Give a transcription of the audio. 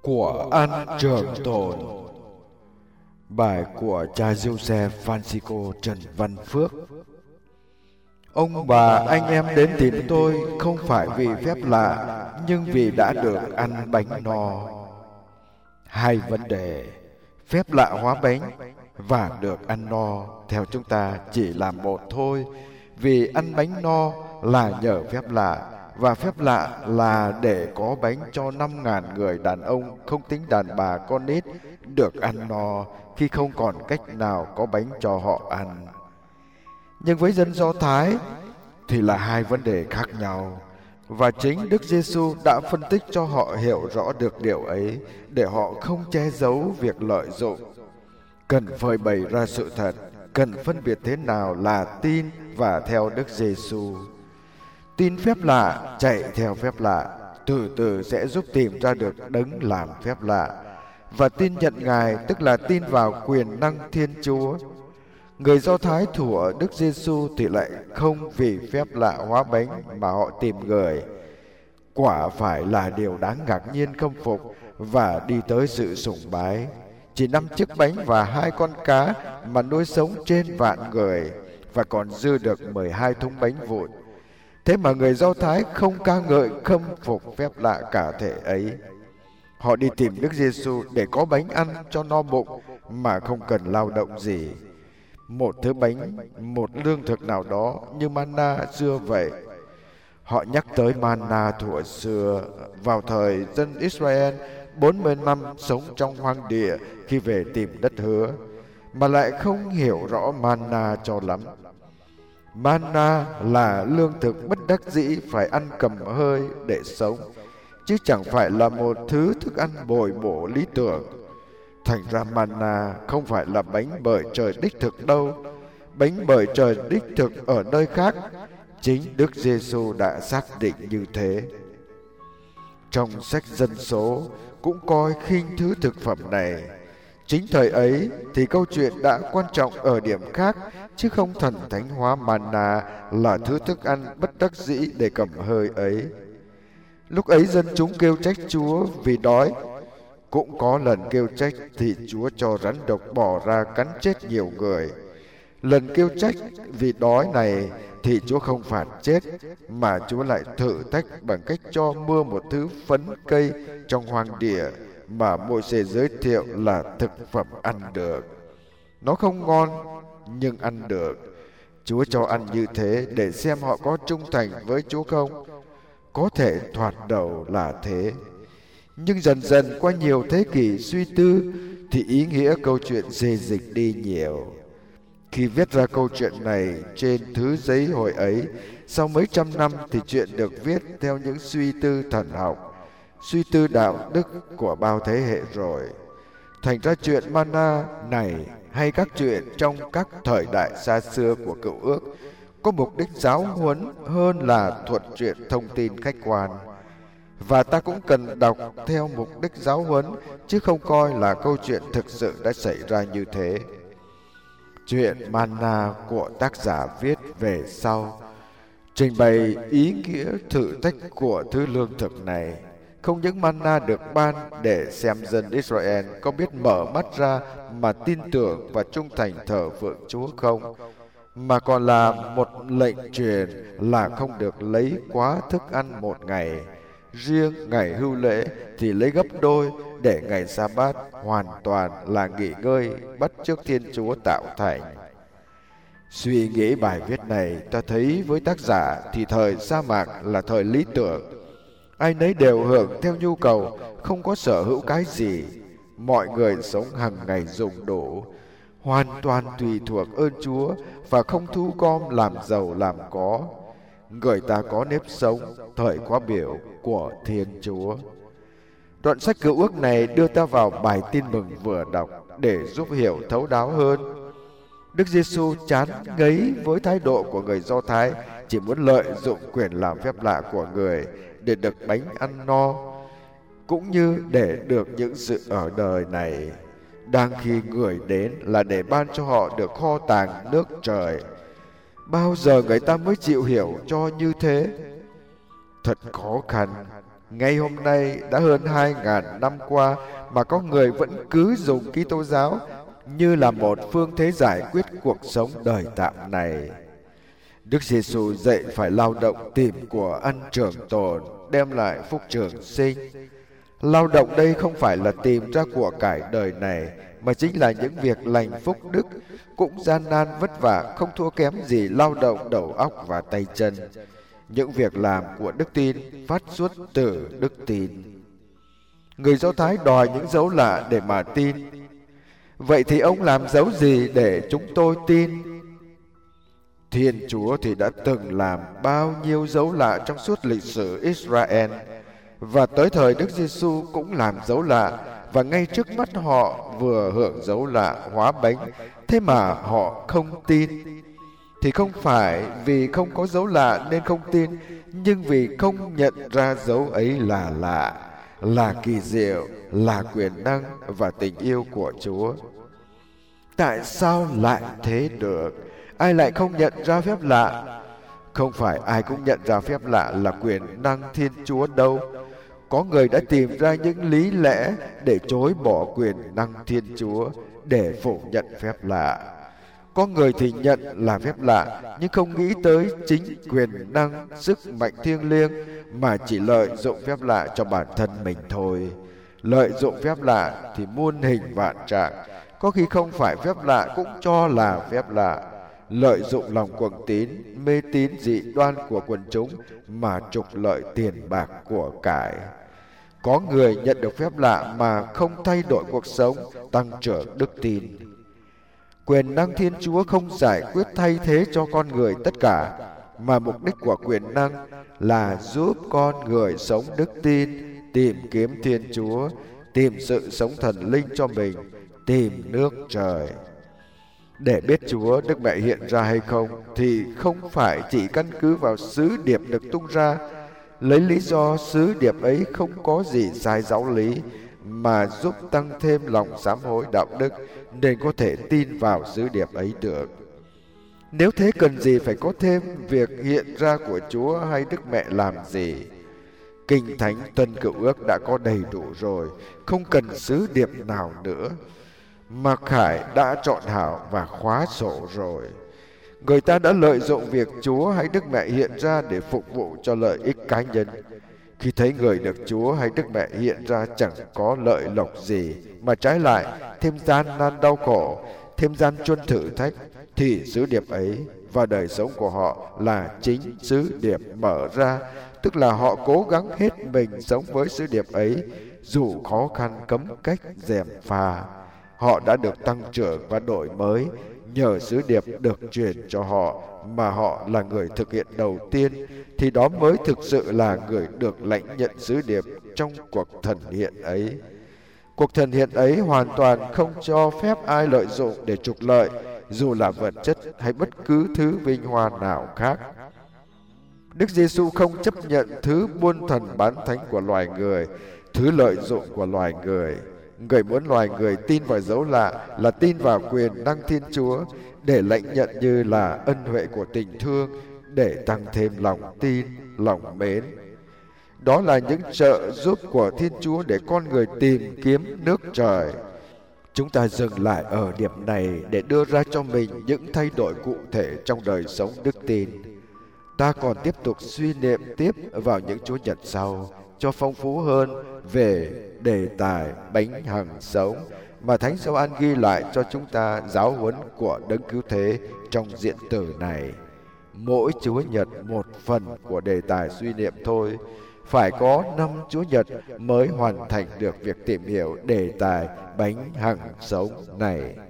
Của ăn trường tồn. Bài của cha Giuse Francisco Trần Văn Phước. Ông bà anh em đến tìm tôi không phải vì phép lạ, nhưng vì đã được ăn bánh no. Hai vấn đề: phép lạ hóa bánh và được ăn no theo chúng ta chỉ là một thôi, vì ăn bánh no là nhờ phép lạ, và phép lạ là để có bánh cho 5.000 người đàn ông, không tính đàn bà con nít, được ăn no khi không còn cách nào có bánh cho họ ăn. Nhưng với dân Do Thái thì là hai vấn đề khác nhau, và chính Đức Giêsu đã phân tích cho họ hiểu rõ được điều ấy để họ không che giấu việc lợi dụng. Cần phơi bày ra sự thật, cần phân biệt thế nào là tin và theo Đức Giêsu. Tin phép lạ, chạy theo phép lạ, từ từ sẽ giúp tìm ra được đấng làm phép lạ. Và tin nhận Ngài tức là tin vào quyền năng Thiên Chúa. Người Do Thái thuở Đức Giêsu thì lại không vì phép lạ hóa bánh mà họ tìm người. Quả phải là điều đáng ngạc nhiên khâm phục và đi tới sự sùng bái. Chỉ 5 chiếc bánh và 2 con cá mà nuôi sống trên vạn người, và còn dư được 12 thúng bánh vụn. Thế mà người Do Thái không ca ngợi khâm phục phép lạ cả thể ấy. Họ đi tìm Đức Giêsu để có bánh ăn cho no bụng mà không cần lao động gì. Một thứ bánh, một lương thực nào đó như manna xưa vậy. Họ nhắc tới manna thuở xưa vào thời dân Israel 40 năm sống trong hoang địa khi về tìm đất hứa, mà lại không hiểu rõ manna cho lắm. Manna là lương thực bất đắc dĩ phải ăn cầm hơi để sống, chứ chẳng phải là một thứ thức ăn bồi bổ lý tưởng. Thành ra manna không phải là bánh bởi trời đích thực đâu. Bánh bởi trời đích thực ở nơi khác. Chính Đức Giêsu đã xác định như thế. Trong sách Dân Số cũng coi khinh thứ thực phẩm này. Chính thời ấy thì câu chuyện đã quan trọng ở điểm khác, chứ không thần thánh hóa manna là thứ thức ăn bất đắc dĩ để cầm hơi ấy. Lúc ấy dân chúng kêu trách Chúa vì đói. Cũng có lần kêu trách thì Chúa cho rắn độc bò ra cắn chết nhiều người. Lần kêu trách vì đói này thì Chúa không phạt chết, mà Chúa lại thử thách bằng cách cho mưa một thứ phấn cây trong hoang địa mà Môi-se giới thiệu là thực phẩm ăn được. Nó không ngon nhưng ăn được. Chúa cho ăn như thế để xem họ có trung thành với Chúa không. Có thể thoạt đầu là thế, nhưng dần dần qua nhiều thế kỷ suy tư thì ý nghĩa câu chuyện xê dịch đi nhiều. Khi viết ra câu chuyện này trên thứ giấy hồi ấy, sau mấy trăm năm thì chuyện được viết theo những suy tư thần học, suy tư đạo đức của bao thế hệ rồi. Thành ra chuyện manna này hay các chuyện trong các thời đại xa xưa của Cựu Ước có mục đích giáo huấn hơn là thuật truyện thông tin khách quan. Và ta cũng cần đọc theo mục đích giáo huấn, chứ không coi là câu chuyện thực sự đã xảy ra như thế. Chuyện manna của tác giả viết về sau trình bày ý nghĩa thử thách của thứ lương thực này. Không những manna được ban để xem dân Israel có biết mở mắt ra mà tin tưởng và trung thành thờ phượng Chúa không, mà còn là một lệnh truyền là không được lấy quá thức ăn một ngày. Riêng ngày hưu lễ thì lấy gấp đôi, để ngày Sa-bát hoàn toàn là nghỉ ngơi bắt chước Thiên Chúa tạo thành. Suy nghĩ bài viết này, ta thấy với tác giả thì thời sa mạc là thời lý tưởng. Ai nấy đều hưởng theo nhu cầu, không có sở hữu cái gì. Mọi người sống hàng ngày dùng đủ, hoàn toàn tùy thuộc ơn Chúa và không thu gom làm giàu làm có. Người ta có nếp sống thời khóa biểu của Thiên Chúa. Đoạn sách Cựu Ước này đưa ta vào bài tin mừng vừa đọc để giúp hiểu thấu đáo hơn. Đức Giêsu chán ngấy với thái độ của người Do Thái chỉ muốn lợi dụng quyền làm phép lạ của người để được bánh ăn no, cũng như để được những sự ở đời này. Đang khi người đến là để ban cho họ được kho tàng nước trời. Bao giờ người ta mới chịu hiểu cho như thế? Thật khó khăn, Ngay hôm nay đã hơn 2.000 năm qua mà có người vẫn cứ dùng Kitô giáo như là một phương thế giải quyết cuộc sống đời tạm này. Đức Giêsu dạy phải lao động tìm của ăn trường tồn, đem lại phúc trường sinh. Lao động đây không phải là tìm ra của cải đời này, mà chính là những việc lành phúc đức, cũng gian nan vất vả, không thua kém gì lao động đầu óc và tay chân. Những việc làm của đức tin phát xuất từ đức tin. Người Do Thái đòi những dấu lạ để mà tin. Vậy thì ông làm dấu gì để chúng tôi tin? Thiên Chúa thì đã từng làm bao nhiêu dấu lạ trong suốt lịch sử Israel, và tới thời Đức Giêsu cũng làm dấu lạ, và ngay trước mắt họ vừa hưởng dấu lạ hóa bánh, thế mà họ không tin. Thì không phải vì không có dấu lạ nên không tin, nhưng vì không nhận ra dấu ấy là lạ, là kỳ diệu, là quyền năng và tình yêu của Chúa. Tại sao lại thế được? Ai lại không nhận ra phép lạ? Không phải ai cũng nhận ra phép lạ là quyền năng Thiên Chúa đâu. Có người đã tìm ra những lý lẽ để chối bỏ quyền năng Thiên Chúa, để phủ nhận phép lạ. Có người thì nhận là phép lạ, nhưng không nghĩ tới chính quyền năng, sức mạnh thiêng liêng, mà chỉ lợi dụng phép lạ cho bản thân mình thôi. Lợi dụng phép lạ thì muôn hình vạn trạng, có khi không phải phép lạ cũng cho là phép lạ. Lợi dụng lòng cuồng tín, mê tín dị đoan của quần chúng mà trục lợi tiền bạc của cải. Có người nhận được phép lạ mà không thay đổi cuộc sống, tăng trưởng đức tin. Quyền năng Thiên Chúa không giải quyết thay thế cho con người tất cả, mà mục đích của quyền năng là giúp con người sống đức tin, tìm kiếm Thiên Chúa, tìm sự sống thần linh cho mình, tìm nước trời. Để biết Chúa Đức Mẹ hiện ra hay không thì không phải chỉ căn cứ vào sứ điệp được tung ra, lấy lý do sứ điệp ấy không có gì sai giáo lý, mà giúp tăng thêm lòng sám hối đạo đức, nên có thể tin vào sứ điệp ấy được. Nếu thế cần gì phải có thêm việc hiện ra của Chúa hay Đức Mẹ làm gì? Kinh Thánh Tân Cựu Ước đã có đầy đủ rồi, không cần sứ điệp nào nữa. Mạc Khải đã chọn hảo và khóa sổ rồi. Người ta đã lợi dụng việc Chúa hay Đức Mẹ hiện ra để phục vụ cho lợi ích cá nhân. Khi thấy người được Chúa hay Đức Mẹ hiện ra chẳng có lợi lộc gì, mà trái lại thêm gian nan đau khổ, thêm gian truân thử thách, thì sứ điệp ấy và đời sống của họ là chính sứ điệp mở ra, tức là họ cố gắng hết mình sống với sứ điệp ấy, dù khó khăn cấm cách gièm pha. Họ đã được tăng trưởng và đổi mới nhờ sứ điệp được truyền cho họ, mà họ là người thực hiện đầu tiên, thì đó mới thực sự là người được lãnh nhận sứ điệp trong cuộc thần hiện ấy. Cuộc thần hiện ấy hoàn toàn không cho phép ai lợi dụng để trục lợi, dù là vật chất hay bất cứ thứ vinh hoa nào khác. Đức Giêsu không chấp nhận thứ buôn thần bán thánh của loài người, thứ lợi dụng của loài người. Người muốn loài người tin vào dấu lạ là tin vào quyền năng Thiên Chúa, để lãnh nhận như là ân huệ của tình thương, để tăng thêm lòng tin, lòng mến. Đó là những trợ giúp của Thiên Chúa để con người tìm kiếm nước trời. Chúng ta dừng lại ở điểm này để đưa ra cho mình những thay đổi cụ thể trong đời sống đức tin. Ta còn tiếp tục suy niệm tiếp vào những Chúa Nhật sau, cho phong phú hơn về đề tài bánh hằng sống mà Thánh Gioan ghi lại cho chúng ta giáo huấn của Đấng Cứu Thế trong diện từ này. Mỗi Chúa Nhật một phần của đề tài suy niệm thôi. Phải có 5 Chúa Nhật mới hoàn thành được việc tìm hiểu đề tài bánh hằng sống này.